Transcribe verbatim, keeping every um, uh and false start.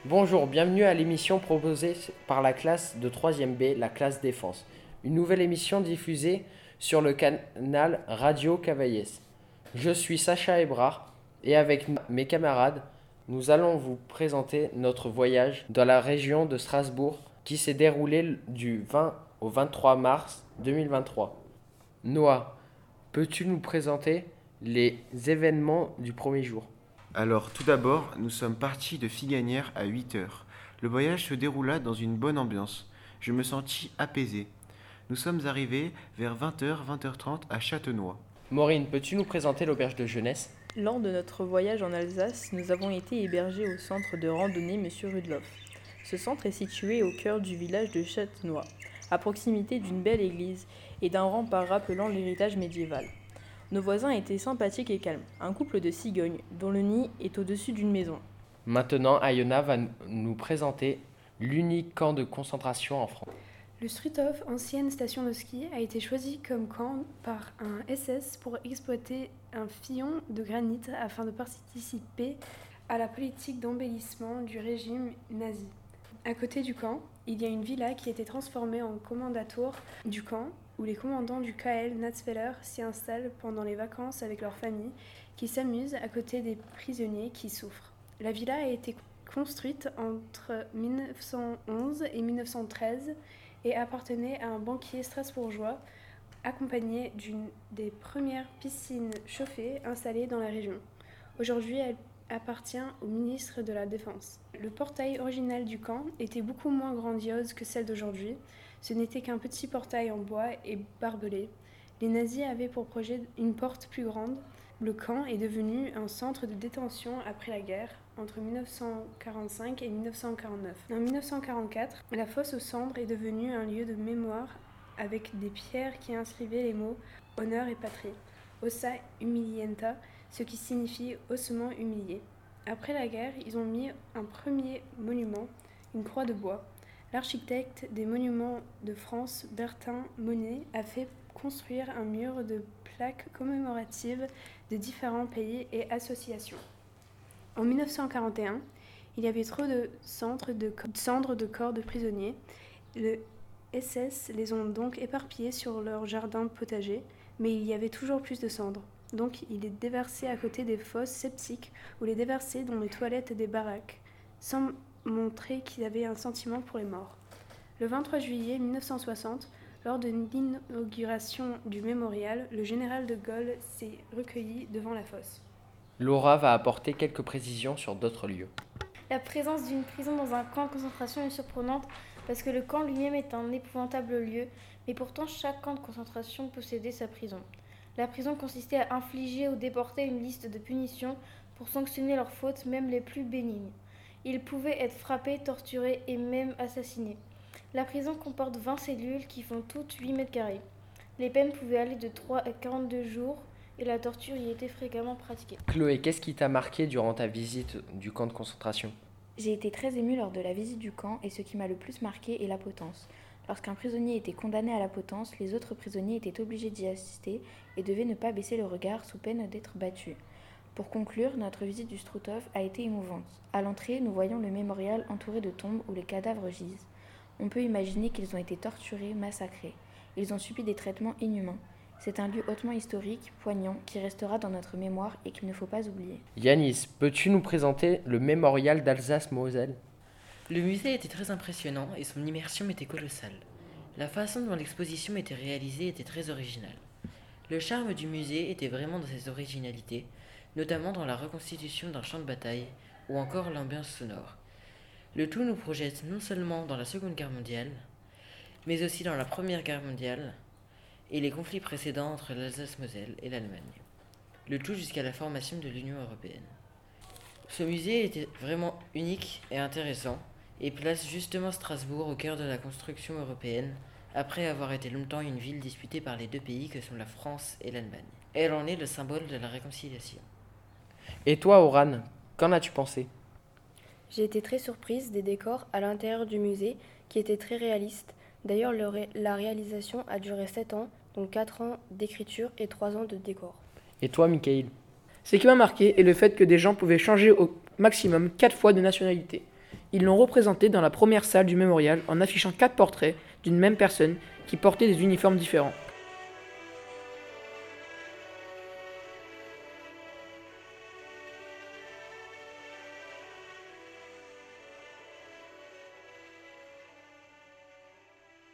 Bonjour, bienvenue à l'émission proposée par la classe de troisième B, la classe défense. Une nouvelle émission diffusée sur le canal Radio Cavaillès. Je suis Sacha Ebrard et avec mes camarades, nous allons vous présenter notre voyage dans la région de Strasbourg qui s'est déroulé du vingt au vingt-trois mars deux mille vingt-trois. Noah, peux-tu nous présenter les événements du premier jour ? Alors, tout d'abord, nous sommes partis de Figganières à huit heures. Le voyage se déroula dans une bonne ambiance. Je me sentis apaisé. Nous sommes arrivés vers vingt heures, vingt heures trente à Châtenois. Maureen, peux-tu nous présenter l'auberge de jeunesse ? Lors de notre voyage en Alsace, nous avons été hébergés au centre de randonnée Monsieur Rudloff. Ce centre est situé au cœur du village de Châtenois, à proximité d'une belle église et d'un rempart rappelant l'héritage médiéval. Nos voisins étaient sympathiques et calmes, un couple de cigognes dont le nid est au-dessus d'une maison. Maintenant, Ayona va nous présenter l'unique camp de concentration en France. Le Struthof, ancienne station de ski, a été choisi comme camp par un S S pour exploiter un filon de granit afin de participer à la politique d'embellissement du régime nazi. À côté du camp, il y a une villa qui a été transformée en commandatur du camp, où les commandants du K L Natzfelder s'y installent pendant les vacances avec leurs familles, qui s'amusent à côté des prisonniers qui souffrent. La villa a été construite entre dix-neuf cent onze et dix-neuf cent treize et appartenait à un banquier strasbourgeois, accompagné d'une des premières piscines chauffées installées dans la région. Aujourd'hui, elle appartient au ministre de la Défense. Le portail original du camp était beaucoup moins grandiose que celle d'aujourd'hui. Ce n'était qu'un petit portail en bois et barbelé. Les nazis avaient pour projet une porte plus grande. Le camp est devenu un centre de détention après la guerre, entre dix-neuf cent quarante-cinq et dix-neuf cent quarante-neuf. En dix-neuf cent quarante-quatre, la fosse aux cendres est devenue un lieu de mémoire avec des pierres qui inscrivaient les mots « honneur et patrie », « ossa humilienta », ce qui signifie « ossement humilié ». Après la guerre, ils ont mis un premier monument, une croix de bois. L'architecte des monuments de France, Bertin Monet, a fait construire un mur de plaques commémoratives de différents pays et associations. En dix-neuf cent quarante et un, il y avait trop de cendres de, cendres de corps de prisonniers. Le S S les ont donc éparpillés sur leur jardin potager, mais il y avait toujours plus de cendres. Donc il les déversait à côté des fosses septiques ou les déversait dans les toilettes des baraques, sans montrer qu'il avait un sentiment pour les morts. Le vingt-trois juillet mille neuf cent soixante, lors de l'inauguration du mémorial, le général de Gaulle s'est recueilli devant la fosse. Laura va apporter quelques précisions sur d'autres lieux. La présence d'une prison dans un camp de concentration est surprenante parce que le camp lui-même est un épouvantable lieu, mais pourtant chaque camp de concentration possédait sa prison. La prison consistait à infliger aux déportés une liste de punitions pour sanctionner leurs fautes, même les plus bénignes. Ils pouvaient être frappés, torturés et même assassinés. La prison comporte vingt cellules qui font toutes huit mètres carrés. Les peines pouvaient aller de trois à quarante-deux jours et la torture y était fréquemment pratiquée. Chloé, qu'est-ce qui t'a marqué durant ta visite du camp de concentration ? J'ai été très émue lors de la visite du camp et ce qui m'a le plus marqué est la potence. Lorsqu'un prisonnier était condamné à la potence, les autres prisonniers étaient obligés d'y assister et devaient ne pas baisser le regard sous peine d'être battus. Pour conclure, notre visite du Struthof a été émouvante. À l'entrée, nous voyons le mémorial entouré de tombes où les cadavres gisent. On peut imaginer qu'ils ont été torturés, massacrés. Ils ont subi des traitements inhumains. C'est un lieu hautement historique, poignant, qui restera dans notre mémoire et qu'il ne faut pas oublier. Yanis, peux-tu nous présenter le mémorial d'Alsace-Moselle ? Le musée était très impressionnant et son immersion était colossale. La façon dont l'exposition était réalisée était très originale. Le charme du musée était vraiment dans ses originalités, notamment dans la reconstitution d'un champ de bataille ou encore l'ambiance sonore. Le tout nous projette non seulement dans la Seconde Guerre mondiale, mais aussi dans la Première Guerre mondiale et les conflits précédents entre l'Alsace-Moselle et l'Allemagne. Le tout jusqu'à la formation de l'Union européenne. Ce musée était vraiment unique et intéressant et place justement Strasbourg au cœur de la construction européenne, après avoir été longtemps une ville disputée par les deux pays que sont la France et l'Allemagne. Elle en est le symbole de la réconciliation. Et toi, Oran, qu'en as-tu pensé ? J'ai été très surprise des décors à l'intérieur du musée qui étaient très réalistes. D'ailleurs, le ré- la réalisation a duré sept ans, donc quatre ans d'écriture et trois ans de décor. Et toi, Michael ? Ce qui m'a marqué est le fait que des gens pouvaient changer au maximum quatre fois de nationalité. Ils l'ont représenté dans la première salle du mémorial en affichant quatre portraits d'une même personne qui portait des uniformes différents.